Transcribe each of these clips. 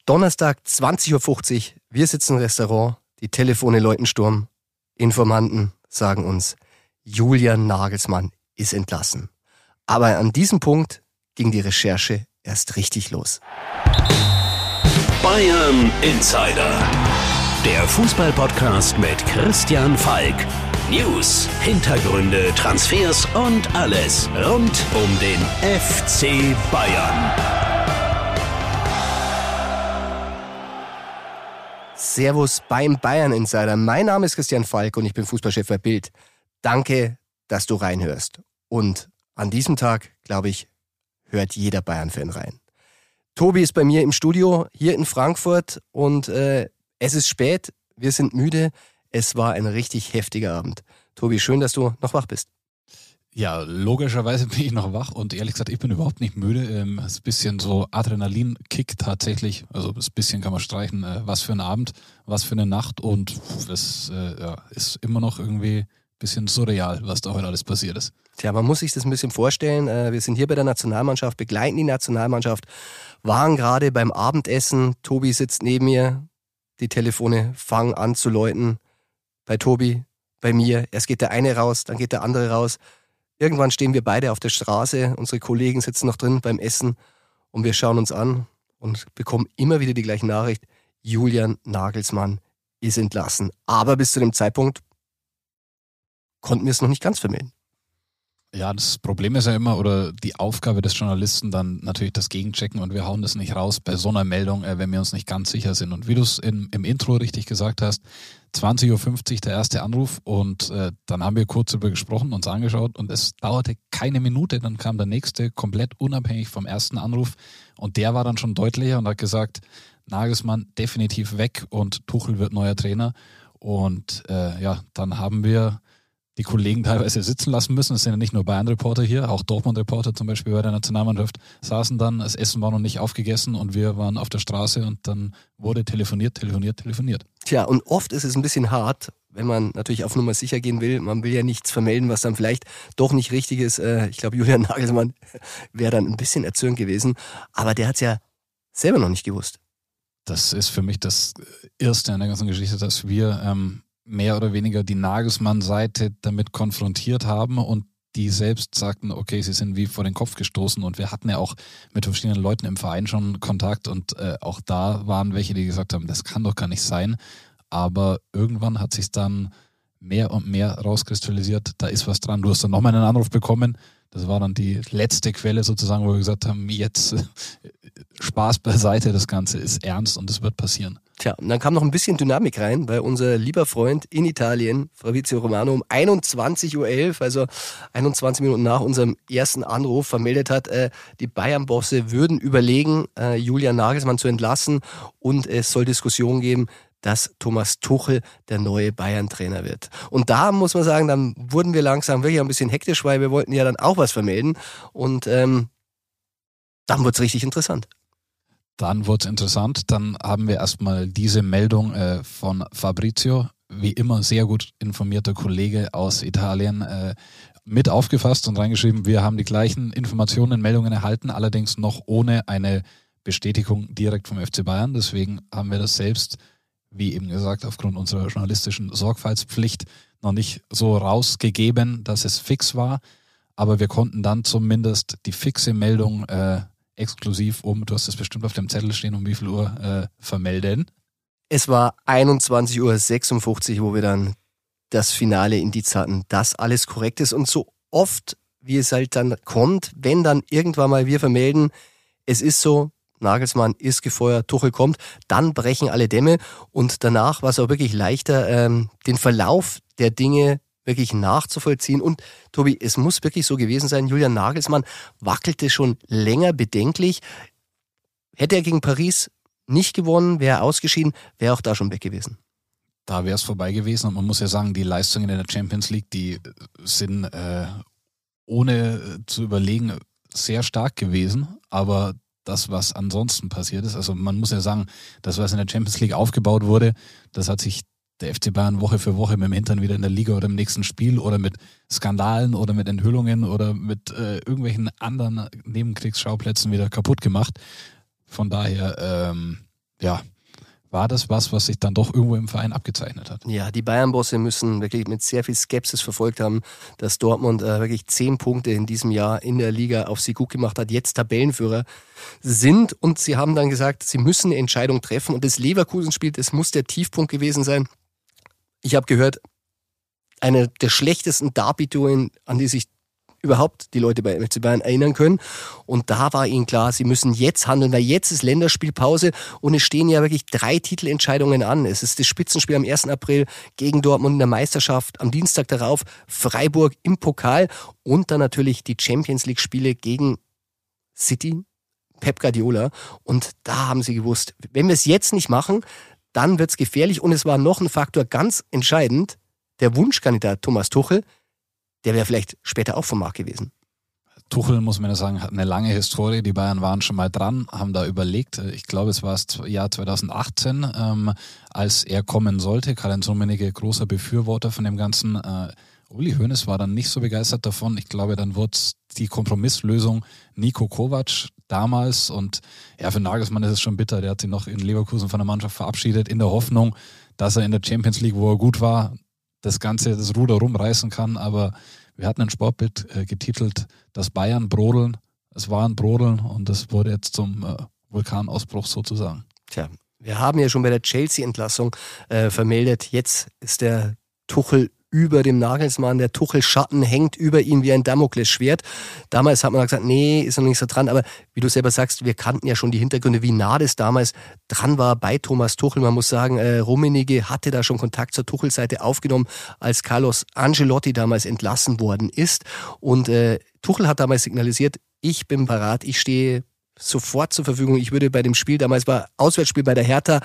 Donnerstag 20.50 Uhr, wir sitzen im Restaurant, die Telefone läuten Sturm, Informanten sagen uns, Julian Nagelsmann ist entlassen. Aber an diesem Punkt ging die Recherche erst richtig los. Bayern Insider, der Fußball-Podcast mit Christian Falk. News, Hintergründe, Transfers und alles rund um den FC Bayern. Servus beim Bayern Insider. Mein Name ist Christian Falk und ich bin Fußballchef bei Bild. Danke, dass du reinhörst. Und an diesem Tag, glaube ich, hört jeder Bayern-Fan rein. Tobi ist bei mir im Studio hier in Frankfurt und es ist spät, wir sind müde. Es war ein richtig heftiger Abend. Tobi, schön, dass du noch wach bist. Ja, logischerweise bin ich noch wach und ehrlich gesagt, ich bin überhaupt nicht müde. Es ist ein bisschen so Adrenalin-Kick tatsächlich. Also das bisschen kann man streichen. Was für ein Abend, was für eine Nacht und es ist immer noch irgendwie ein bisschen surreal, was da heute alles passiert ist. Tja, man muss sich das ein bisschen vorstellen. Wir sind hier bei der Nationalmannschaft, begleiten die Nationalmannschaft, waren gerade beim Abendessen. Tobi sitzt neben mir, die Telefone fangen an zu läuten. Bei Tobi, bei mir. Erst geht der eine raus, dann geht der andere raus. Irgendwann stehen wir beide auf der Straße, unsere Kollegen sitzen noch drin beim Essen und wir schauen uns an und bekommen immer wieder die gleiche Nachricht. Julian Nagelsmann ist entlassen. Aber bis zu dem Zeitpunkt konnten wir es noch nicht ganz vermelden. Ja, das Problem ist ja immer, oder die Aufgabe des Journalisten dann natürlich das Gegenchecken und wir hauen das nicht raus bei so einer Meldung, wenn wir uns nicht ganz sicher sind. Und wie du es im Intro richtig gesagt hast, 20.50 Uhr der erste Anruf und dann haben wir kurz darüber gesprochen, uns angeschaut und es dauerte keine Minute, dann kam der nächste, komplett unabhängig vom ersten Anruf und der war dann schon deutlicher und hat gesagt, Nagelsmann definitiv weg und Tuchel wird neuer Trainer und dann haben wir die Kollegen teilweise sitzen lassen müssen. Es sind ja nicht nur Bayern-Reporter hier, auch Dortmund-Reporter zum Beispiel bei der Nationalmannschaft saßen dann, das Essen war noch nicht aufgegessen und wir waren auf der Straße und dann wurde telefoniert. Tja, und oft ist es ein bisschen hart, wenn man natürlich auf Nummer sicher gehen will. Man will ja nichts vermelden, was dann vielleicht doch nicht richtig ist. Ich glaube, Julian Nagelsmann wäre dann ein bisschen erzürnt gewesen. Aber der hat es ja selber noch nicht gewusst. Das ist für mich das Erste an der ganzen Geschichte, dass wir mehr oder weniger die Nagelsmann-Seite damit konfrontiert haben und die selbst sagten, okay, sie sind wie vor den Kopf gestoßen und wir hatten ja auch mit verschiedenen Leuten im Verein schon Kontakt und auch da waren welche, die gesagt haben, das kann doch gar nicht sein, aber irgendwann hat sich dann mehr und mehr rauskristallisiert, da ist was dran. Du hast dann nochmal einen Anruf bekommen, das war dann die letzte Quelle sozusagen, wo wir gesagt haben, jetzt Spaß beiseite, das Ganze ist ernst und es wird passieren. Tja, und dann kam noch ein bisschen Dynamik rein, weil unser lieber Freund in Italien, Fabrizio Romano, um 21.11 Uhr, also 21 Minuten nach unserem ersten Anruf, vermeldet hat, die Bayern-Bosse würden überlegen, Julian Nagelsmann zu entlassen und es soll Diskussionen geben, dass Thomas Tuchel der neue Bayern-Trainer wird. Und da muss man sagen, dann wurden wir langsam wirklich ein bisschen hektisch, weil wir wollten ja dann auch was vermelden und dann wurde es richtig interessant. Dann wurde es interessant, dann haben wir erstmal diese Meldung von Fabrizio, wie immer sehr gut informierter Kollege aus Italien, mit aufgefasst und reingeschrieben, wir haben die gleichen Informationen, Meldungen erhalten, allerdings noch ohne eine Bestätigung direkt vom FC Bayern. Deswegen haben wir das selbst, wie eben gesagt, aufgrund unserer journalistischen Sorgfaltspflicht noch nicht so rausgegeben, dass es fix war. Aber wir konnten dann zumindest die fixe Meldung exklusiv du hast es bestimmt auf dem Zettel stehen, um wie viel Uhr vermelden. Es war 21.56 Uhr, wo wir dann das finale Indiz hatten, dass alles korrekt ist. Und so oft, wie es halt dann kommt, wenn dann irgendwann mal wir vermelden, es ist so, Nagelsmann ist gefeuert, Tuchel kommt, dann brechen alle Dämme und danach war es auch wirklich leichter, den Verlauf der Dinge wirklich nachzuvollziehen. Und Tobi, es muss wirklich so gewesen sein, Julian Nagelsmann wackelte schon länger bedenklich. Hätte er gegen Paris nicht gewonnen, wäre er ausgeschieden, wäre auch da schon weg gewesen. Da wäre es vorbei gewesen und man muss ja sagen, die Leistungen in der Champions League, die sind ohne zu überlegen sehr stark gewesen, aber das, was ansonsten passiert ist, also man muss ja sagen, das, was in der Champions League aufgebaut wurde, das hat sich der FC Bayern Woche für Woche mit dem Hintern wieder in der Liga oder im nächsten Spiel oder mit Skandalen oder mit Enthüllungen oder mit irgendwelchen anderen Nebenkriegsschauplätzen wieder kaputt gemacht. Von daher, war das was sich dann doch irgendwo im Verein abgezeichnet hat. Ja, die Bayern-Bosse müssen wirklich mit sehr viel Skepsis verfolgt haben, dass Dortmund wirklich 10 Punkte in diesem Jahr in der Liga auf sie gut gemacht hat, jetzt Tabellenführer sind, und sie haben dann gesagt, sie müssen eine Entscheidung treffen, und das Leverkusen-Spiel, das muss der Tiefpunkt gewesen sein. Ich habe gehört, eine der schlechtesten Derby-Duellen, an die sich überhaupt die Leute bei FC Bayern erinnern können. Und da war ihnen klar, sie müssen jetzt handeln, weil jetzt ist Länderspielpause und es stehen ja wirklich 3 Titelentscheidungen an. Es ist das Spitzenspiel am 1. April gegen Dortmund in der Meisterschaft, am Dienstag darauf Freiburg im Pokal und dann natürlich die Champions-League-Spiele gegen City, Pep Guardiola. Und da haben sie gewusst, wenn wir es jetzt nicht machen, dann wird es gefährlich. Und es war noch ein Faktor ganz entscheidend, der Wunschkandidat Thomas Tuchel, der wäre vielleicht später auch vom Markt gewesen. Tuchel, muss man ja sagen, hat eine lange Historie. Die Bayern waren schon mal dran, haben da überlegt. Ich glaube, es war das Jahr 2018, als er kommen sollte. Karl-Heinz Rummenigge, großer Befürworter von dem Ganzen. Uli Hoeneß war dann nicht so begeistert davon. Ich glaube, dann wurde die Kompromisslösung Niko Kovac damals. Und ja, für Nagelsmann ist es schon bitter. Der hat sich noch in Leverkusen von der Mannschaft verabschiedet, in der Hoffnung, dass er in der Champions League, wo er gut war, das Ruder rumreißen kann, aber wir hatten ein Sportbild getitelt, das Bayern brodeln. Es war ein Brodeln und es wurde jetzt zum Vulkanausbruch sozusagen. Tja, wir haben ja schon bei der Chelsea-Entlassung vermeldet, jetzt ist der Tuchel über dem Nagelsmann, der Tuchel-Schatten hängt über ihn wie ein Damoklesschwert. Damals hat man gesagt, nee, ist noch nicht so dran, aber wie du selber sagst, wir kannten ja schon die Hintergründe, wie nah das damals dran war bei Thomas Tuchel. Man muss sagen, Rummenigge hatte da schon Kontakt zur Tuchel-Seite aufgenommen, als Carlos Ancelotti damals entlassen worden ist. Und Tuchel hat damals signalisiert, ich bin parat, ich stehe sofort zur Verfügung. Ich würde bei dem Spiel, damals war Auswärtsspiel bei der Hertha,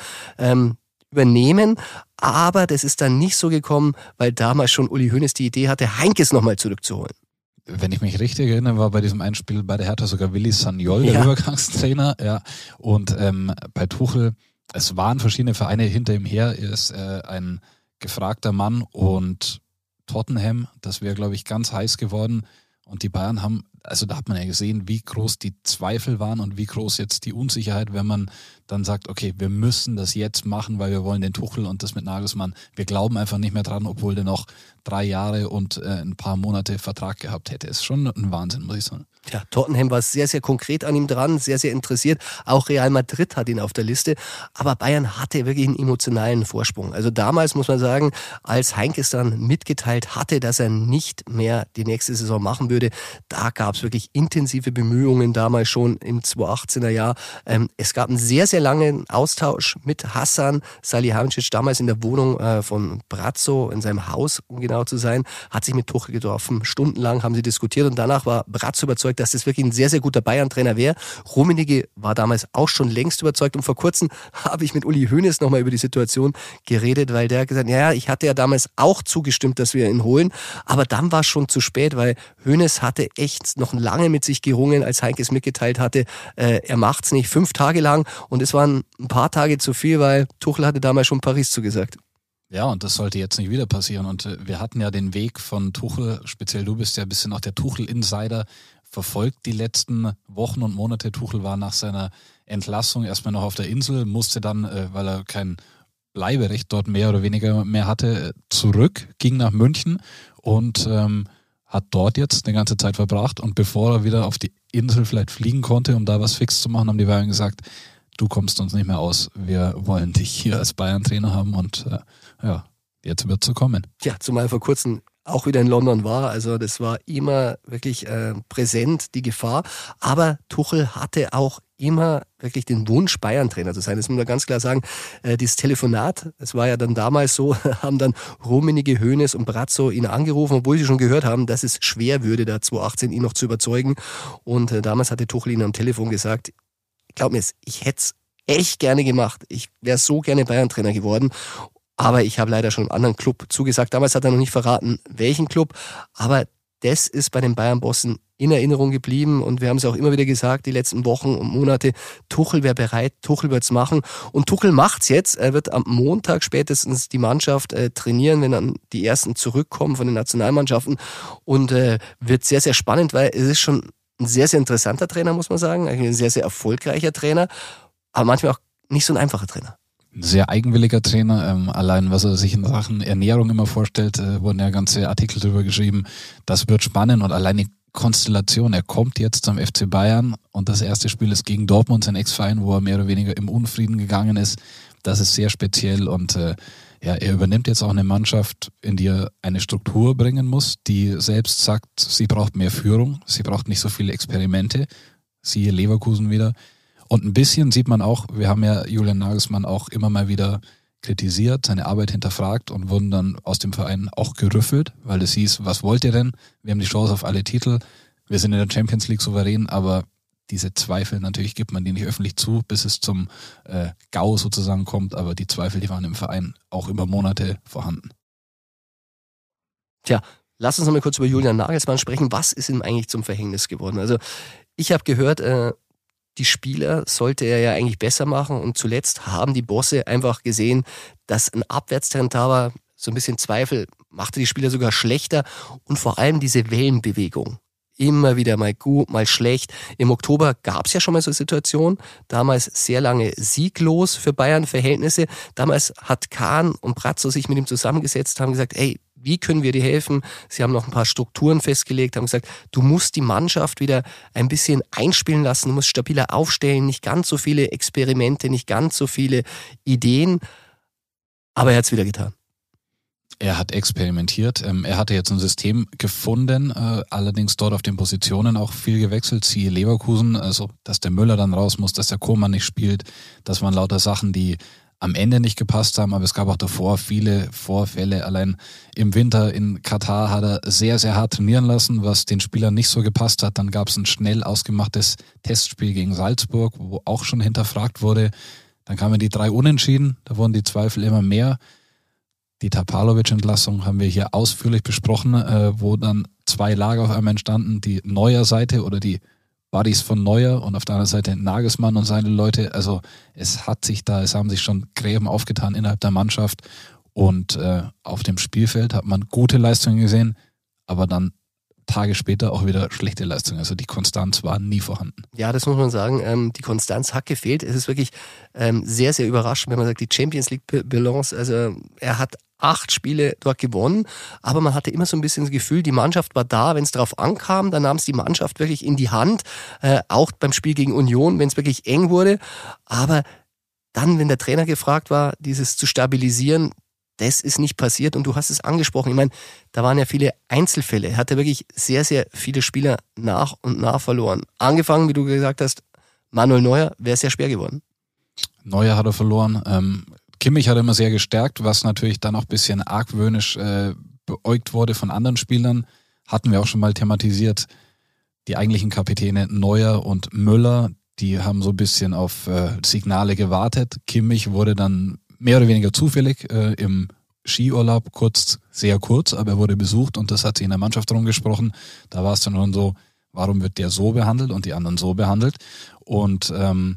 übernehmen, aber das ist dann nicht so gekommen, weil damals schon Uli Hoeneß die Idee hatte, Heinkes nochmal zurückzuholen. Wenn ich mich richtig erinnere, war bei diesem Einspiel bei der Hertha sogar Willi Sagnol, der Übergangstrainer. Ja. Und bei Tuchel, es waren verschiedene Vereine hinter ihm her. Er ist ein gefragter Mann und Tottenham, das wäre, glaube ich, ganz heiß geworden. Und die Bayern haben, also da hat man ja gesehen, wie groß die Zweifel waren und wie groß jetzt die Unsicherheit, wenn man dann sagt, okay, wir müssen das jetzt machen, weil wir wollen den Tuchel und das mit Nagelsmann. Wir glauben einfach nicht mehr dran, obwohl der noch 3 Jahre und ein paar Monate Vertrag gehabt hätte. Ist schon ein Wahnsinn, muss ich sagen. Ja, Tottenham war sehr, sehr konkret an ihm dran, sehr, sehr interessiert. Auch Real Madrid hat ihn auf der Liste. Aber Bayern hatte wirklich einen emotionalen Vorsprung. Also damals muss man sagen, als Heinkes dann mitgeteilt hatte, dass er nicht mehr die nächste Saison machen würde, da gab es wirklich intensive Bemühungen damals schon im 2018er Jahr. Es gab einen sehr, sehr langen Austausch mit Hasan Salihamidzic, damals in der Wohnung von Brazzo, in seinem Haus, um genau zu sein, hat sich mit Tuchel getroffen. Stundenlang haben sie diskutiert und danach war Brazzo überzeugt, dass das wirklich ein sehr, sehr guter Bayern-Trainer wäre. Rummenigge war damals auch schon längst überzeugt und vor kurzem habe ich mit Uli Hoeneß nochmal über die Situation geredet, weil der gesagt hat, ja, ich hatte ja damals auch zugestimmt, dass wir ihn holen, aber dann war es schon zu spät, weil Hoeneß hatte echt noch lange mit sich gerungen, als Heinkes mitgeteilt hatte, er macht's nicht 5 Tage lang und es waren ein paar Tage zu viel, weil Tuchel hatte damals schon Paris zugesagt. Ja, und das sollte jetzt nicht wieder passieren. Und wir hatten ja den Weg von Tuchel, speziell du bist ja ein bisschen auch der Tuchel-Insider, verfolgt die letzten Wochen und Monate. Tuchel war nach seiner Entlassung erstmal noch auf der Insel, musste dann, weil er kein Bleiberecht dort mehr oder weniger mehr hatte, zurück, ging nach München und hat dort jetzt eine ganze Zeit verbracht. Und bevor er wieder auf die Insel vielleicht fliegen konnte, um da was fix zu machen, haben die Bayern gesagt, du kommst uns nicht mehr aus. Wir wollen dich hier als Bayern-Trainer haben und ja, jetzt wird es so kommen. Ja, zumal vor kurzem auch wieder in London war. Also das war immer wirklich präsent, die Gefahr. Aber Tuchel hatte auch immer wirklich den Wunsch, Bayern-Trainer zu sein. Das muss man ganz klar sagen. Dieses Telefonat, es war ja dann damals so, haben dann Rummenigge, Hoeneß und Brazzo ihn angerufen, obwohl sie schon gehört haben, dass es schwer würde, da 2018 ihn noch zu überzeugen. Und damals hatte Tuchel ihn am Telefon gesagt, glaub mir, ich hätte es echt gerne gemacht. Ich wäre so gerne Bayern-Trainer geworden. Aber ich habe leider schon einem anderen Club zugesagt. Damals hat er noch nicht verraten, welchen Club. Aber das ist bei den Bayern-Bossen in Erinnerung geblieben. Und wir haben es auch immer wieder gesagt, die letzten Wochen und Monate, Tuchel wäre bereit, Tuchel wird's machen. Und Tuchel macht's jetzt. Er wird am Montag spätestens die Mannschaft trainieren, wenn dann die ersten zurückkommen von den Nationalmannschaften. Und wird sehr, sehr spannend, weil es ist schon ein sehr, sehr interessanter Trainer, muss man sagen. Ein sehr, sehr erfolgreicher Trainer. Aber manchmal auch nicht so ein einfacher Trainer. Ein sehr eigenwilliger Trainer, allein was er sich in Sachen Ernährung immer vorstellt, wurden ja ganze Artikel drüber geschrieben, das wird spannend und allein die Konstellation, er kommt jetzt zum FC Bayern und das erste Spiel ist gegen Dortmund, sein Ex-Verein, wo er mehr oder weniger im Unfrieden gegangen ist, das ist sehr speziell und er übernimmt jetzt auch eine Mannschaft, in die er eine Struktur bringen muss, die selbst sagt, sie braucht mehr Führung, sie braucht nicht so viele Experimente, siehe Leverkusen wieder. Und ein bisschen sieht man auch, wir haben ja Julian Nagelsmann auch immer mal wieder kritisiert, seine Arbeit hinterfragt und wurden dann aus dem Verein auch gerüffelt, weil es hieß, was wollt ihr denn? Wir haben die Chance auf alle Titel, wir sind in der Champions League souverän, aber diese Zweifel, natürlich gibt man die nicht öffentlich zu, bis es zum GAU sozusagen kommt, aber die Zweifel, die waren im Verein auch über Monate vorhanden. Tja, lass uns noch mal kurz über Julian Nagelsmann sprechen. Was ist ihm eigentlich zum Verhängnis geworden? Also ich habe gehört, die Spieler sollte er ja eigentlich besser machen und zuletzt haben die Bosse einfach gesehen, dass ein Abwärtstrend da war, so ein bisschen Zweifel, machte die Spieler sogar schlechter und vor allem diese Wellenbewegung. Immer wieder mal gut, mal schlecht. Im Oktober gab es ja schon mal so eine Situation, damals sehr lange sieglos für Bayern-Verhältnisse. Damals hat Kahn und Brazzo sich mit ihm zusammengesetzt, haben gesagt, ey, wie können wir dir helfen? Sie haben noch ein paar Strukturen festgelegt, haben gesagt, du musst die Mannschaft wieder ein bisschen einspielen lassen, du musst stabiler aufstellen, nicht ganz so viele Experimente, nicht ganz so viele Ideen. Aber er hat es wieder getan. Er hat experimentiert. Er hatte jetzt ein System gefunden, allerdings dort auf den Positionen auch viel gewechselt. Siehe Leverkusen, also dass der Müller dann raus muss, dass der Koeman nicht spielt. Das waren lauter Sachen, die am Ende nicht gepasst haben, aber es gab auch davor viele Vorfälle. Allein im Winter in Katar hat er sehr, sehr hart trainieren lassen, was den Spielern nicht so gepasst hat. Dann gab es ein schnell ausgemachtes Testspiel gegen Salzburg, wo auch schon hinterfragt wurde. Dann kamen die 3 Unentschieden, da wurden die Zweifel immer mehr. Die Tapalovic-Entlassung haben wir hier ausführlich besprochen, wo dann 2 Lager auf einmal entstanden, die Neuer-Seite oder die Buddies von Neuer und auf der anderen Seite Nagelsmann und seine Leute. Also es haben sich schon Gräben aufgetan innerhalb der Mannschaft und auf dem Spielfeld hat man gute Leistungen gesehen, aber dann Tage später auch wieder schlechte Leistungen. Also die Konstanz war nie vorhanden. Ja, das muss man sagen. Die Konstanz hat gefehlt. Es ist wirklich sehr, sehr überraschend, wenn man sagt, die Champions League Balance, also er hat 8 Spiele dort gewonnen, aber man hatte immer so ein bisschen das Gefühl, die Mannschaft war da, wenn es darauf ankam, dann nahm es die Mannschaft wirklich in die Hand, auch beim Spiel gegen Union, wenn es wirklich eng wurde, aber dann, wenn der Trainer gefragt war, dieses zu stabilisieren, das ist nicht passiert und du hast es angesprochen, ich meine, da waren ja viele Einzelfälle, er hatte wirklich sehr, sehr viele Spieler nach und nach verloren. Angefangen, wie du gesagt hast, Manuel Neuer, wäre sehr schwer geworden. Neuer hat er verloren, Kimmich hat immer sehr gestärkt, was natürlich dann auch ein bisschen argwöhnisch beäugt wurde von anderen Spielern. Hatten wir auch schon mal thematisiert. Die eigentlichen Kapitäne Neuer und Müller, die haben so ein bisschen auf Signale gewartet. Kimmich wurde dann mehr oder weniger zufällig im Skiurlaub sehr kurz, aber er wurde besucht und das hat sich in der Mannschaft rumgesprochen. Da war es dann schon so, warum wird der so behandelt und die anderen so behandelt? Und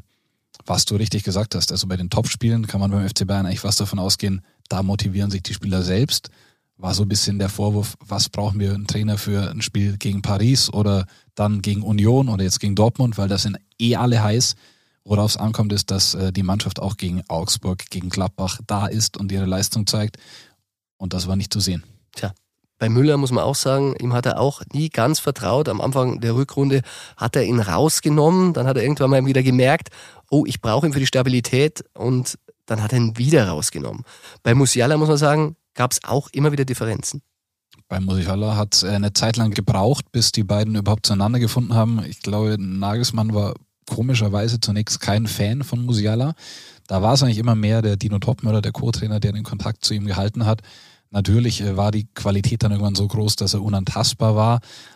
was du richtig gesagt hast, also bei den Topspielen kann man beim FC Bayern eigentlich was davon ausgehen, da motivieren sich die Spieler selbst. War so ein bisschen der Vorwurf, was brauchen wir einen Trainer für ein Spiel gegen Paris oder dann gegen Union oder jetzt gegen Dortmund, weil das sind alle heiß. Worauf es ankommt, ist, dass die Mannschaft auch gegen Augsburg, gegen Gladbach da ist und ihre Leistung zeigt. Und das war nicht zu sehen. Tja. Bei Müller muss man auch sagen, ihm hat er auch nie ganz vertraut. Am Anfang der Rückrunde hat er ihn rausgenommen, dann hat er irgendwann mal wieder gemerkt, oh, ich brauche ihn für die Stabilität und dann hat er ihn wieder rausgenommen. Bei Musiala muss man sagen, gab es auch immer wieder Differenzen. Bei Musiala hat es eine Zeit lang gebraucht, bis die beiden überhaupt zueinander gefunden haben. Ich glaube, Nagelsmann war komischerweise zunächst kein Fan von Musiala. Da war es eigentlich immer mehr der Dino Topmöller, der Co-Trainer, der den Kontakt zu ihm gehalten hat. Natürlich war die Qualität dann irgendwann so groß, dass er unantastbar war,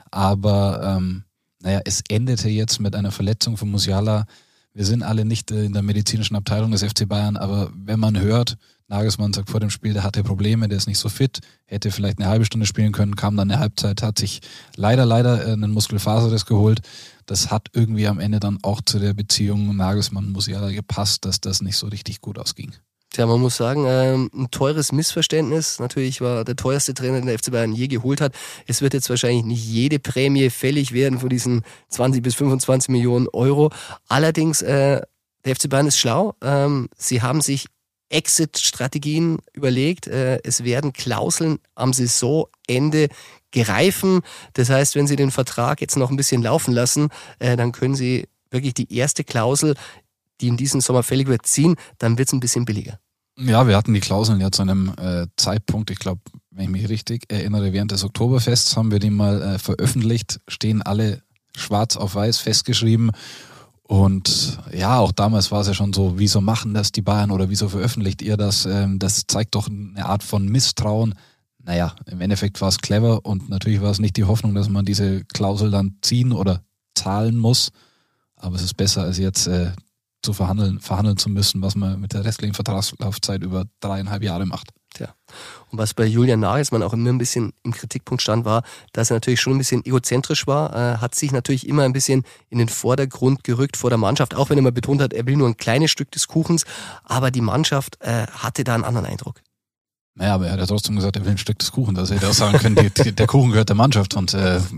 aber es endete jetzt mit einer Verletzung von Musiala. Wir sind alle nicht in der medizinischen Abteilung des FC Bayern, aber wenn man hört, Nagelsmann sagt vor dem Spiel, der hatte Probleme, der ist nicht so fit, hätte vielleicht eine halbe Stunde spielen können, kam dann eine Halbzeit, hat sich leider einen Muskelfaserriss geholt. Das hat irgendwie am Ende dann auch zu der Beziehung Nagelsmann-Musiala gepasst, dass das nicht so richtig gut ausging. Tja, man muss sagen, ein teures Missverständnis. Natürlich war der teuerste Trainer, den der FC Bayern je geholt hat. Es wird jetzt wahrscheinlich nicht jede Prämie fällig werden von diesen 20 bis 25 Millionen Euro. Allerdings der FC Bayern ist schlau. Sie haben sich Exit-Strategien überlegt. Es werden Klauseln am Saisonende greifen. Das heißt, wenn Sie den Vertrag jetzt noch ein bisschen laufen lassen, dann können Sie wirklich die erste Klausel, die in diesem Sommer fällig wird, ziehen. Dann wird es ein bisschen billiger. Ja, wir hatten die Klauseln ja zu einem Zeitpunkt, ich glaube, wenn ich mich richtig erinnere, während des Oktoberfests haben wir die mal veröffentlicht, stehen alle schwarz auf weiß festgeschrieben. Und ja, auch damals war es ja schon so, wieso machen das die Bayern oder wieso veröffentlicht ihr das? Das zeigt doch eine Art von Misstrauen. Naja, im Endeffekt war es clever und natürlich war es nicht die Hoffnung, dass man diese Klausel dann ziehen oder zahlen muss. Aber es ist besser, als jetzt zu verhandeln zu müssen, was man mit der restlichen Vertragslaufzeit über 3,5 Jahre macht. Tja. Und was bei Julian Nagelsmann auch immer ein bisschen im Kritikpunkt stand, war, dass er natürlich schon ein bisschen egozentrisch war, hat sich natürlich immer ein bisschen in den Vordergrund gerückt vor der Mannschaft, auch wenn er mal betont hat, er will nur ein kleines Stück des Kuchens, aber die Mannschaft hatte da einen anderen Eindruck. Naja, aber er hat ja trotzdem gesagt, er will ein Stück des Kuchens, also hätte er auch sagen können, der Kuchen gehört der Mannschaft und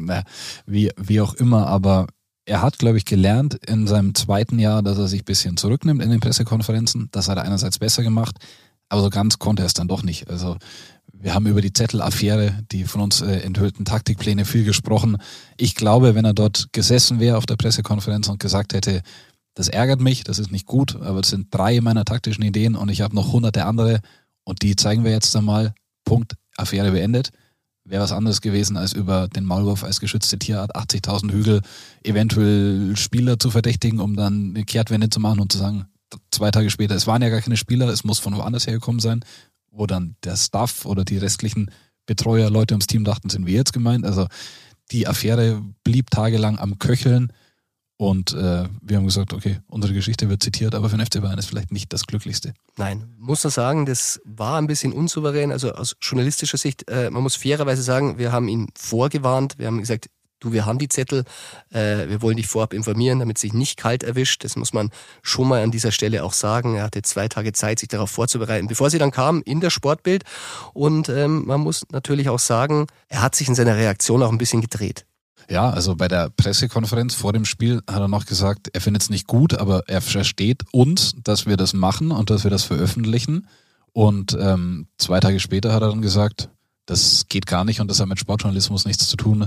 wie auch immer, aber er hat, glaube ich, gelernt in seinem zweiten Jahr, dass er sich ein bisschen zurücknimmt in den Pressekonferenzen. Das hat er einerseits besser gemacht, aber so ganz konnte er es dann doch nicht. Also wir haben über die Zettelaffäre, die von uns enthüllten Taktikpläne viel gesprochen. Ich glaube, wenn er dort gesessen wäre auf der Pressekonferenz und gesagt hätte, das ärgert mich, das ist nicht gut, aber es sind 3 meiner taktischen Ideen und ich habe noch 100 andere und die zeigen wir jetzt einmal, Punkt, Affäre beendet. Wäre was anderes gewesen, als über den Maulwurf als geschützte Tierart 80.000 Hügel eventuell Spieler zu verdächtigen, um dann eine Kehrtwende zu machen und zu sagen, 2 Tage später, es waren ja gar keine Spieler, es muss von woanders hergekommen sein, wo dann der Staff oder die restlichen Betreuer, Leute ums Team dachten, sind wir jetzt gemeint. Also die Affäre blieb tagelang am Köcheln und wir haben gesagt, okay, unsere Geschichte wird zitiert, aber für den FC Bayern ist vielleicht nicht das Glücklichste. Nein, muss man sagen, das war ein bisschen unsouverän, also aus journalistischer Sicht, man muss fairerweise sagen, wir haben ihn vorgewarnt, wir haben gesagt, du, wir haben die Zettel, wir wollen dich vorab informieren, damit es sich nicht kalt erwischt, das muss man schon mal an dieser Stelle auch sagen, er hatte 2 Tage Zeit, sich darauf vorzubereiten, bevor sie dann kamen in der Sportbild und man muss natürlich auch sagen, er hat sich in seiner Reaktion auch ein bisschen gedreht. Ja, also bei der Pressekonferenz vor dem Spiel hat er noch gesagt, er findet es nicht gut, aber er versteht uns, dass wir das machen und dass wir das veröffentlichen. Und 2 Tage später hat er dann gesagt, das geht gar nicht und das hat mit Sportjournalismus nichts zu tun.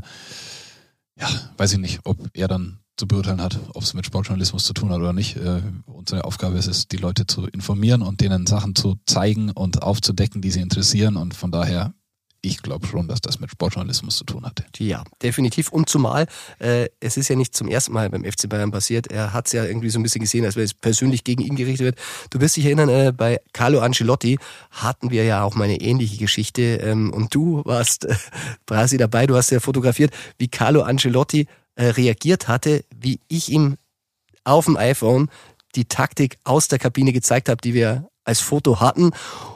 Ja, weiß ich nicht, ob er dann zu beurteilen hat, ob es mit Sportjournalismus zu tun hat oder nicht. Unsere Aufgabe ist es, die Leute zu informieren und denen Sachen zu zeigen und aufzudecken, die sie interessieren. Und von daher, ich glaube schon, dass das mit Sportjournalismus zu tun hatte. Ja, definitiv. Und zumal, es ist ja nicht zum ersten Mal beim FC Bayern passiert. Er hat es ja irgendwie so ein bisschen gesehen, als wenn es persönlich gegen ihn gerichtet wird. Du wirst dich erinnern, bei Carlo Ancelotti hatten wir ja auch mal eine ähnliche Geschichte. Und du warst, Brasi, dabei. Du hast ja fotografiert, wie Carlo Ancelotti reagiert hatte, wie ich ihm auf dem iPhone die Taktik aus der Kabine gezeigt habe, die wir als Foto hatten.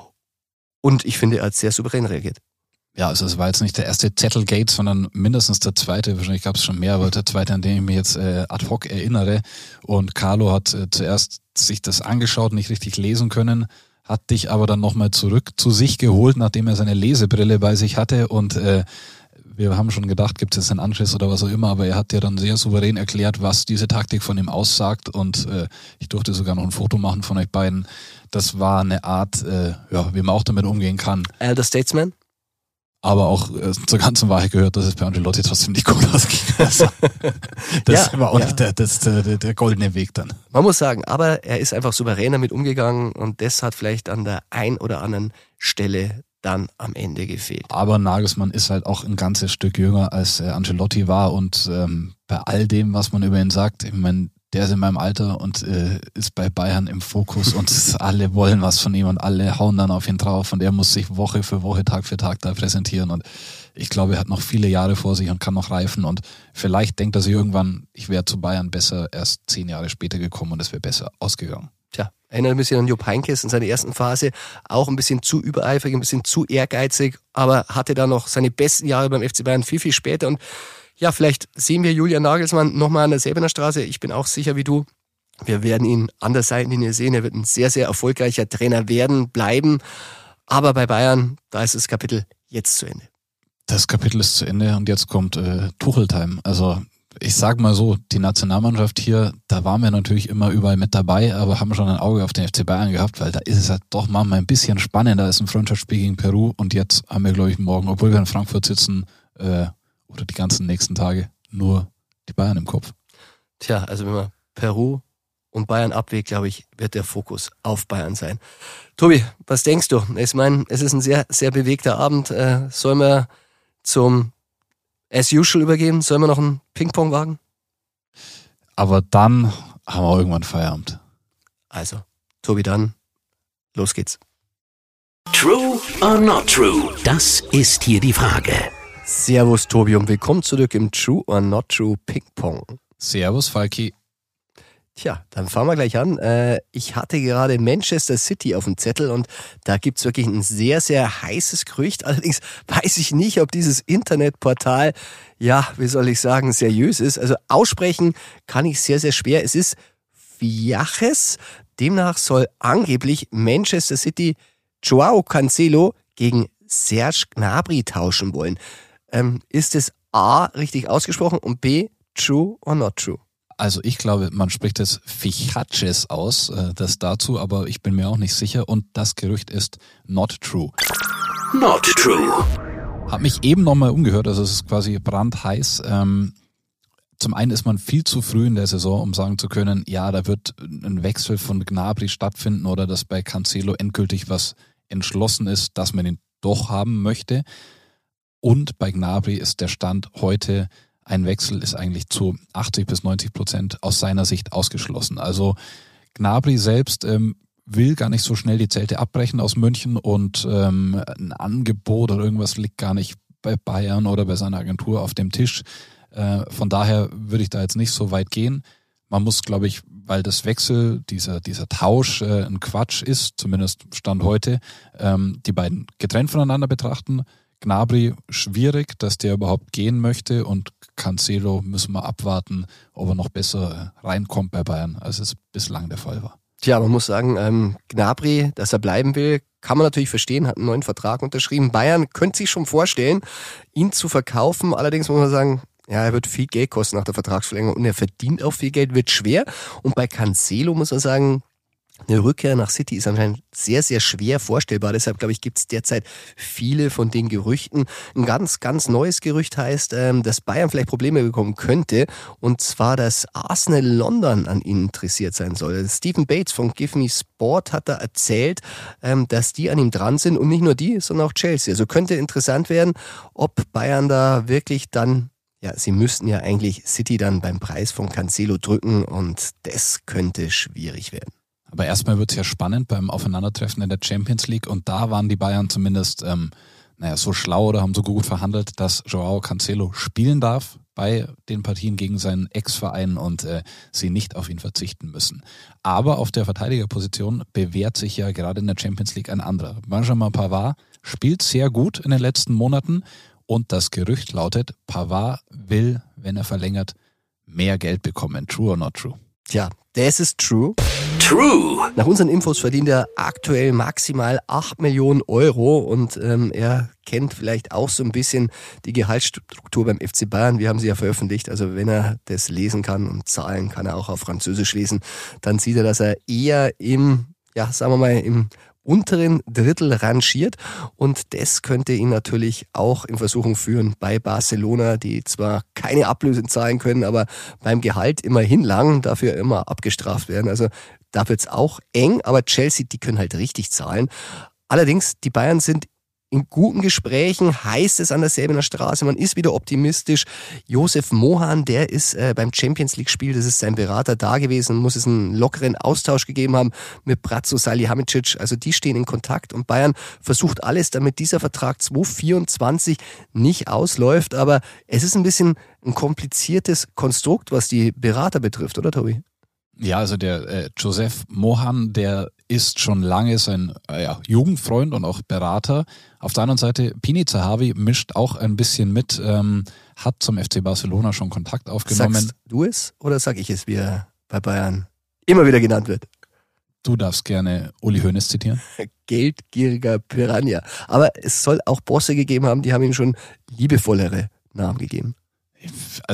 Und ich finde, er hat sehr souverän reagiert. Ja, also es war jetzt nicht der erste Zettelgate, sondern mindestens der zweite, wahrscheinlich gab es schon mehr, aber der zweite, an den ich mich jetzt ad hoc erinnere. Und Carlo hat zuerst sich das angeschaut, nicht richtig lesen können, hat dich aber dann nochmal zurück zu sich geholt, nachdem er seine Lesebrille bei sich hatte und wir haben schon gedacht, gibt es jetzt einen Anschiss oder was auch immer, aber er hat ja dann sehr souverän erklärt, was diese Taktik von ihm aussagt und ich durfte sogar noch ein Foto machen von euch beiden. Das war eine Art, wie man auch damit umgehen kann. Elder Statesman? Aber auch zur ganzen Wahrheit gehört, dass es bei Ancelotti trotzdem nicht gut ausging. Also, das war auch nicht der goldene Weg dann. Man muss sagen, aber er ist einfach souverän damit umgegangen und das hat vielleicht an der ein oder anderen Stelle dann am Ende gefehlt. Aber Nagelsmann ist halt auch ein ganzes Stück jünger als Ancelotti war und bei all dem, was man über ihn sagt, ich meine, der ist in meinem Alter und ist bei Bayern im Fokus und alle wollen was von ihm und alle hauen dann auf ihn drauf und er muss sich Woche für Woche, Tag für Tag da präsentieren und ich glaube, er hat noch viele Jahre vor sich und kann noch reifen und vielleicht denkt er sich irgendwann, ich wäre zu Bayern besser erst 10 Jahre später gekommen und es wäre besser ausgegangen. Tja, erinnert ein bisschen an Jupp Heynckes in seiner ersten Phase, auch ein bisschen zu übereifrig, ein bisschen zu ehrgeizig, aber hatte dann noch seine besten Jahre beim FC Bayern viel, viel später und ja, vielleicht sehen wir Julian Nagelsmann nochmal an der Säbener Straße. Ich bin auch sicher wie du, wir werden ihn an der Seitenlinie sehen. Er wird ein sehr, sehr erfolgreicher Trainer werden, bleiben. Aber bei Bayern, da ist das Kapitel jetzt zu Ende. Das Kapitel ist zu Ende und jetzt kommt Tuchel-Time. Also Ich sag mal so, die Nationalmannschaft hier, da waren wir natürlich immer überall mit dabei, aber haben schon ein Auge auf den FC Bayern gehabt, weil da ist es halt doch manchmal ein bisschen spannender. Da ist ein Freundschaftsspiel gegen Peru und jetzt haben wir, glaube ich, morgen, obwohl wir in Frankfurt sitzen, oder die ganzen nächsten Tage, nur die Bayern im Kopf. Tja, also wenn man Peru und Bayern abwägt, glaube ich, wird der Fokus auf Bayern sein. Tobi, was denkst du? Ich meine, es ist ein sehr, sehr bewegter Abend. Sollen wir zum As Usual übergeben? Sollen wir noch einen Ping-Pong wagen? Aber dann haben wir irgendwann Feierabend. Also, Tobi, dann los geht's. True or not true? Das ist hier die Frage. Servus, Tobi, und willkommen zurück im True or Not True Ping-Pong. Servus, Falki. Tja, dann fangen wir gleich an. Ich hatte gerade Manchester City auf dem Zettel und da gibt's wirklich ein sehr, sehr heißes Gerücht. Allerdings weiß ich nicht, ob dieses Internetportal, ja, wie soll ich sagen, seriös ist. Also aussprechen kann ich sehr, sehr schwer. Es ist Fiaches. Demnach soll angeblich Manchester City Joao Cancelo gegen Serge Gnabry tauschen wollen. Ist es A, richtig ausgesprochen und B, true or not true? Also ich glaube, man spricht es Fichaches aus, das dazu, aber ich bin mir auch nicht sicher und das Gerücht ist not true. Not true. Hab mich eben nochmal umgehört, also es ist quasi brandheiß. Zum einen ist man viel zu früh in der Saison, um sagen zu können, ja, da wird ein Wechsel von Gnabry stattfinden oder dass bei Cancelo endgültig was entschlossen ist, dass man ihn doch haben möchte. Und bei Gnabry ist der Stand heute, ein Wechsel ist eigentlich zu 80-90% aus seiner Sicht ausgeschlossen. Also Gnabry selbst will gar nicht so schnell die Zelte abbrechen aus München und ein Angebot oder irgendwas liegt gar nicht bei Bayern oder bei seiner Agentur auf dem Tisch. Von daher würde ich da jetzt nicht so weit gehen. Man muss, glaube ich, weil das Wechsel, dieser Tausch ein Quatsch ist, zumindest Stand heute, die beiden getrennt voneinander betrachten. Gnabry schwierig, dass der überhaupt gehen möchte und Cancelo müssen wir abwarten, ob er noch besser reinkommt bei Bayern, als es bislang der Fall war. Tja, man muss sagen, Gnabry, dass er bleiben will, kann man natürlich verstehen, hat einen neuen Vertrag unterschrieben. Bayern könnte sich schon vorstellen, ihn zu verkaufen. Allerdings muss man sagen, ja, er wird viel Geld kosten nach der Vertragsverlängerung und er verdient auch viel Geld, wird schwer. Und bei Cancelo muss man sagen, eine Rückkehr nach City ist anscheinend sehr, sehr schwer vorstellbar. Deshalb, glaube ich, gibt es derzeit viele von den Gerüchten. Ein ganz, ganz neues Gerücht heißt, dass Bayern vielleicht Probleme bekommen könnte. Und zwar, dass Arsenal London an ihn interessiert sein soll. Stephen Bates von Give Me Sport hat da erzählt, dass die an ihm dran sind. Und nicht nur die, sondern auch Chelsea. Also könnte interessant werden, ob Bayern da wirklich dann, ja, sie müssten ja eigentlich City dann beim Preis von Cancelo drücken. Und das könnte schwierig werden. Aber erstmal wird es ja spannend beim Aufeinandertreffen in der Champions League und da waren die Bayern zumindest so schlau oder haben so gut verhandelt, dass Joao Cancelo spielen darf bei den Partien gegen seinen Ex-Verein und sie nicht auf ihn verzichten müssen. Aber auf der Verteidigerposition bewährt sich ja gerade in der Champions League ein anderer. Benjamin Pavard spielt sehr gut in den letzten Monaten und das Gerücht lautet, Pavard will, wenn er verlängert, mehr Geld bekommen. True or not true? Tja, das ist true. True. Nach unseren Infos verdient er aktuell maximal 8 Millionen Euro und er kennt vielleicht auch so ein bisschen die Gehaltsstruktur beim FC Bayern. Wir haben sie ja veröffentlicht, also wenn er das lesen kann und Zahlen kann er auch auf Französisch lesen, dann sieht er, dass er eher im unteren Drittel rangiert und das könnte ihn natürlich auch in Versuchung führen bei Barcelona, die zwar keine Ablöse zahlen können, aber beim Gehalt immerhin lang, dafür immer abgestraft werden. Also da wird's auch eng, aber Chelsea, die können halt richtig zahlen. Allerdings, die Bayern sind in guten Gesprächen, heißt es an der Säbener Straße, man ist wieder optimistisch. Josef Mohan, der ist beim Champions-League-Spiel, das ist sein Berater, da gewesen, muss es einen lockeren Austausch gegeben haben mit Bratzo Salihamidzic, also die stehen in Kontakt und Bayern versucht alles, damit dieser Vertrag 2024 nicht ausläuft, aber es ist ein bisschen ein kompliziertes Konstrukt, was die Berater betrifft, oder Tobi? Ja, also der Josef Mohan, der ist schon lange sein Jugendfreund und auch Berater. Auf der anderen Seite, Pini Zahavi mischt auch ein bisschen mit, hat zum FC Barcelona schon Kontakt aufgenommen. Sagst du es oder sag ich es, wie er bei Bayern immer wieder genannt wird? Du darfst gerne Uli Hoeneß zitieren. Geldgieriger Piranha. Aber es soll auch Bosse gegeben haben, die haben ihm schon liebevollere Namen gegeben. Also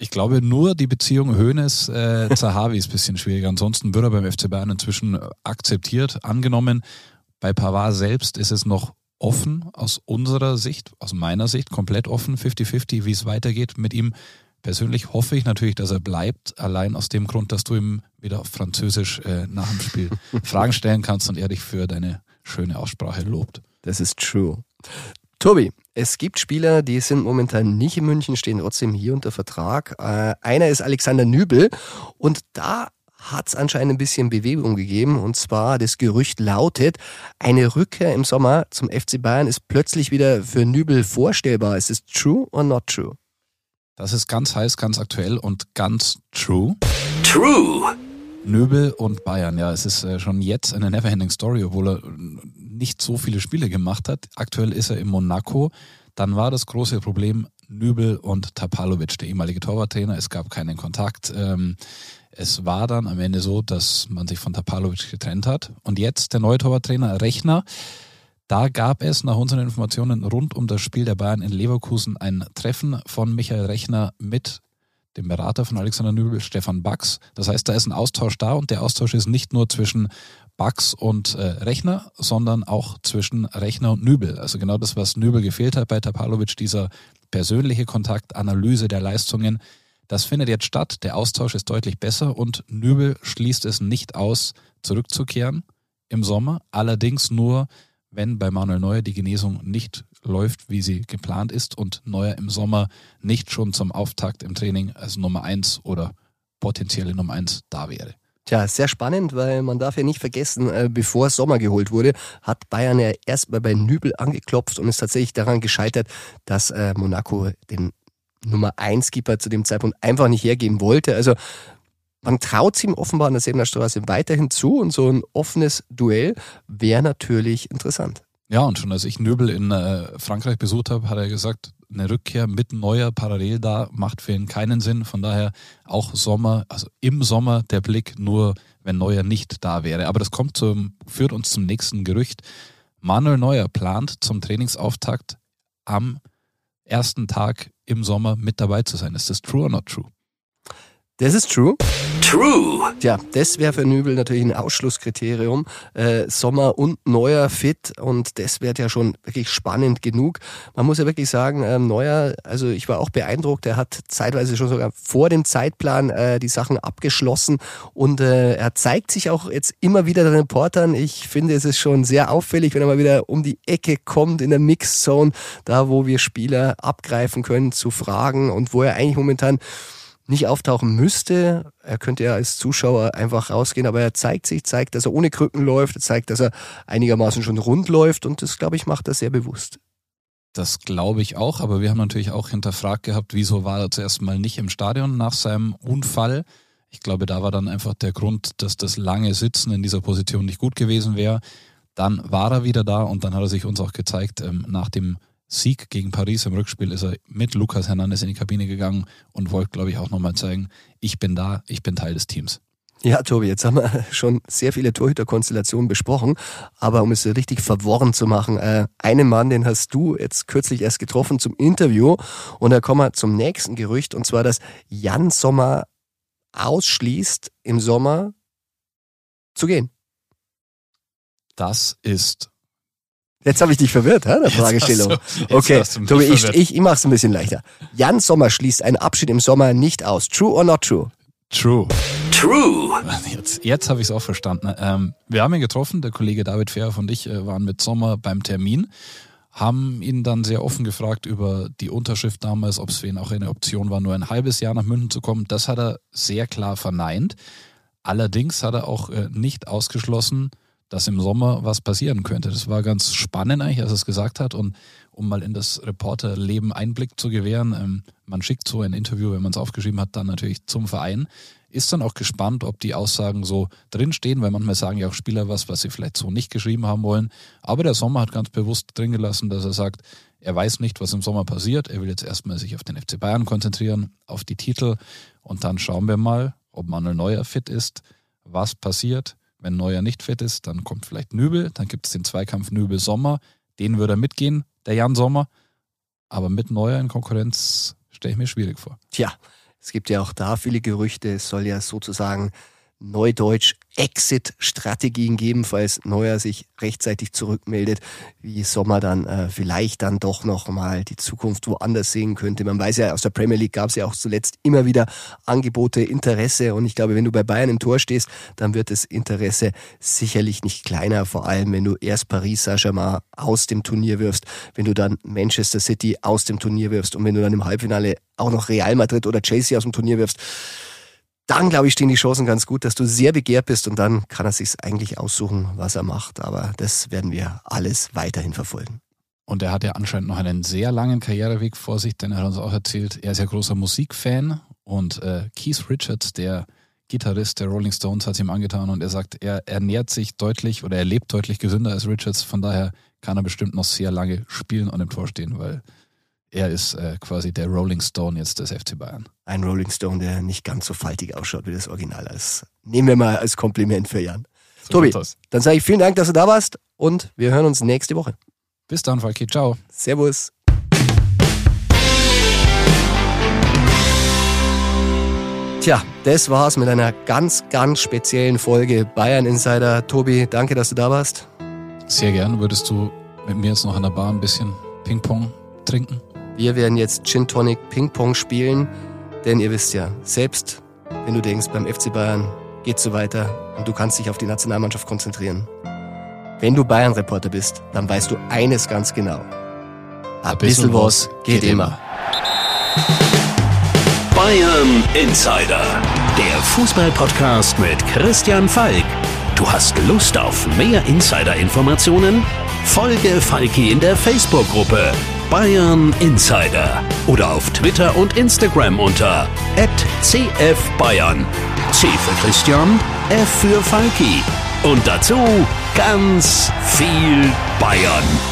Ich glaube, nur die Beziehung Hoeneß-Zahavi ist ein bisschen schwieriger. Ansonsten wird er beim FC Bayern inzwischen akzeptiert, angenommen. Bei Pavard selbst ist es noch offen aus unserer Sicht, aus meiner Sicht, komplett offen, 50-50, wie es weitergeht mit ihm. Persönlich hoffe ich natürlich, dass er bleibt, allein aus dem Grund, dass du ihm wieder auf Französisch nach dem Spiel Fragen stellen kannst und er dich für deine schöne Aussprache lobt. Das ist true. Tobi, es gibt Spieler, die sind momentan nicht in München, stehen trotzdem hier unter Vertrag. Einer ist Alexander Nübel und da hat es anscheinend ein bisschen Bewegung gegeben und zwar das Gerücht lautet, eine Rückkehr im Sommer zum FC Bayern ist plötzlich wieder für Nübel vorstellbar. Ist es true or not true? Das ist ganz heiß, ganz aktuell und ganz true. True. Nübel und Bayern, ja, es ist schon jetzt eine Neverending Story, obwohl er nicht so viele Spiele gemacht hat. Aktuell ist er in Monaco. Dann war das große Problem Nübel und Tapalovic, der ehemalige Torwarttrainer. Es gab keinen Kontakt. Es war dann am Ende so, dass man sich von Tapalovic getrennt hat. Und jetzt der neue Torwarttrainer Rechner. Da gab es nach unseren Informationen rund um das Spiel der Bayern in Leverkusen ein Treffen von Michael Rechner mit dem Berater von Alexander Nübel, Stefan Bax. Das heißt, da ist ein Austausch da und der Austausch ist nicht nur zwischen Bax und Rechner, sondern auch zwischen Rechner und Nübel. Also genau das, was Nübel gefehlt hat bei Tapalovic, dieser persönliche Kontakt, Analyse der Leistungen, das findet jetzt statt. Der Austausch ist deutlich besser und Nübel schließt es nicht aus, zurückzukehren im Sommer. Allerdings nur, wenn bei Manuel Neuer die Genesung nicht läuft, wie sie geplant ist und Neuer im Sommer nicht schon zum Auftakt im Training als Nummer 1 oder potenzielle Nummer 1 da wäre. Tja, sehr spannend, weil man darf ja nicht vergessen, bevor Sommer geholt wurde, hat Bayern ja erstmal bei Nübel angeklopft und ist tatsächlich daran gescheitert, dass Monaco den Nummer 1 Keeper zu dem Zeitpunkt einfach nicht hergeben wollte. Also man traut es ihm offenbar an der Säbener Straße weiterhin zu und so ein offenes Duell wäre natürlich interessant. Ja, und schon als ich Nübel in Frankreich besucht habe, hat er gesagt, eine Rückkehr mit Neuer parallel da macht für ihn keinen Sinn. Von daher auch Sommer, also im Sommer der Blick nur, wenn Neuer nicht da wäre. Aber das führt uns zum nächsten Gerücht. Manuel Neuer plant zum Trainingsauftakt am ersten Tag im Sommer mit dabei zu sein. Ist das true or not true? Das ist true. True. Tja, das wäre für Nübel natürlich ein Ausschlusskriterium. Sommer und Neuer fit und das wäre ja schon wirklich spannend genug. Man muss ja wirklich sagen, Neuer, also ich war auch beeindruckt, er hat zeitweise schon sogar vor dem Zeitplan die Sachen abgeschlossen und er zeigt sich auch jetzt immer wieder den Reportern. Ich finde, es ist schon sehr auffällig, wenn er mal wieder um die Ecke kommt in der Mixzone, da wo wir Spieler abgreifen können zu Fragen und wo er eigentlich momentan nicht auftauchen müsste. Er könnte ja als Zuschauer einfach rausgehen, aber er zeigt, dass er ohne Krücken läuft, er zeigt, dass er einigermaßen schon rund läuft und das, glaube ich, macht er sehr bewusst. Das glaube ich auch, aber wir haben natürlich auch hinterfragt gehabt, wieso war er zuerst mal nicht im Stadion nach seinem Unfall. Ich glaube, da war dann einfach der Grund, dass das lange Sitzen in dieser Position nicht gut gewesen wäre. Dann war er wieder da und dann hat er sich uns auch gezeigt, nach dem Sieg gegen Paris im Rückspiel ist er mit Lucas Hernandez in die Kabine gegangen und wollte, glaube ich, auch nochmal zeigen, ich bin da, ich bin Teil des Teams. Ja, Tobi, jetzt haben wir schon sehr viele Torhüterkonstellationen besprochen, aber um es richtig verworren zu machen, einen Mann, den hast du jetzt kürzlich erst getroffen zum Interview und da kommen wir zum nächsten Gerücht und zwar, dass Jan Sommer ausschließt, im Sommer zu gehen. Das ist... Jetzt habe ich dich verwirrt, der Fragestellung. Okay, Tobi, ich mache es ein bisschen leichter. Jan Sommer schließt einen Abschied im Sommer nicht aus. True or not true? True. True. Jetzt habe ich es auch verstanden. Wir haben ihn getroffen, der Kollege David Fehr und ich waren mit Sommer beim Termin, haben ihn dann sehr offen gefragt über die Unterschrift damals, ob es für ihn auch eine Option war, nur ein halbes Jahr nach München zu kommen. Das hat er sehr klar verneint. Allerdings hat er auch nicht ausgeschlossen, dass im Sommer was passieren könnte. Das war ganz spannend eigentlich, als er es gesagt hat und um mal in das Reporterleben Einblick zu gewähren, man schickt so ein Interview, wenn man es aufgeschrieben hat, dann natürlich zum Verein, ist dann auch gespannt, ob die Aussagen so drinstehen, weil manchmal sagen ja auch Spieler was sie vielleicht so nicht geschrieben haben wollen, aber der Sommer hat ganz bewusst drin gelassen, dass er sagt, er weiß nicht, was im Sommer passiert, er will jetzt erstmal sich auf den FC Bayern konzentrieren, auf die Titel und dann schauen wir mal, ob Manuel Neuer fit ist, was passiert. Wenn Neuer nicht fit ist, dann kommt vielleicht Nübel, dann gibt es den Zweikampf Nübel-Sommer, den würde er mitgehen, der Jan Sommer, aber mit Neuer in Konkurrenz stelle ich mir schwierig vor. Tja, Es gibt ja auch da viele Gerüchte. Es soll ja sozusagen neudeutsch Exit-Strategien geben, falls Neuer sich rechtzeitig zurückmeldet, wie Sommer dann vielleicht dann doch nochmal die Zukunft woanders sehen könnte. Man weiß ja, aus der Premier League gab es ja auch zuletzt immer wieder Angebote, Interesse, und ich glaube, wenn du bei Bayern im Tor stehst, dann wird das Interesse sicherlich nicht kleiner, vor allem wenn du erst Paris Saint-Germain aus dem Turnier wirfst, wenn du dann Manchester City aus dem Turnier wirfst und wenn du dann im Halbfinale auch noch Real Madrid oder Chelsea aus dem Turnier wirfst. Dann, glaube ich, stehen die Chancen ganz gut, dass du sehr begehrt bist, und dann kann er sich eigentlich aussuchen, was er macht. Aber das werden wir alles weiterhin verfolgen. Und er hat ja anscheinend noch einen sehr langen Karriereweg vor sich, denn er hat uns auch erzählt, er ist ja großer Musikfan, und Keith Richards, der Gitarrist der Rolling Stones, hat es ihm angetan, und er sagt, er ernährt sich deutlich oder er lebt deutlich gesünder als Richards. Von daher kann er bestimmt noch sehr lange spielen und im Tor stehen, weil er ist quasi der Rolling Stone jetzt des FC Bayern. Ein Rolling Stone, der nicht ganz so faltig ausschaut wie das Original. Das nehmen wir mal als Kompliment für Jan. So, Tobi, dann sage ich vielen Dank, dass du da warst, und wir hören uns nächste Woche. Bis dann, Falki. Ciao. Servus. Tja, das war's mit einer ganz, ganz speziellen Folge Bayern Insider. Tobi, danke, dass du da warst. Sehr gern. Würdest du mit mir jetzt noch an der Bar ein bisschen Ping-Pong trinken? Wir werden jetzt Gin Tonic Ping-Pong spielen, denn ihr wisst ja, selbst wenn du denkst, beim FC Bayern geht's so weiter und du kannst dich auf die Nationalmannschaft konzentrieren. Wenn du Bayern-Reporter bist, dann weißt du eines ganz genau. Ein bisschen was geht immer. Bayern Insider, der Fußball-Podcast mit Christian Falk. Du hast Lust auf mehr Insider-Informationen? Folge Falki in der Facebook-Gruppe Bayern Insider oder auf Twitter und Instagram unter @CFBayern. C für Christian, F für Falki. Und dazu ganz viel Bayern.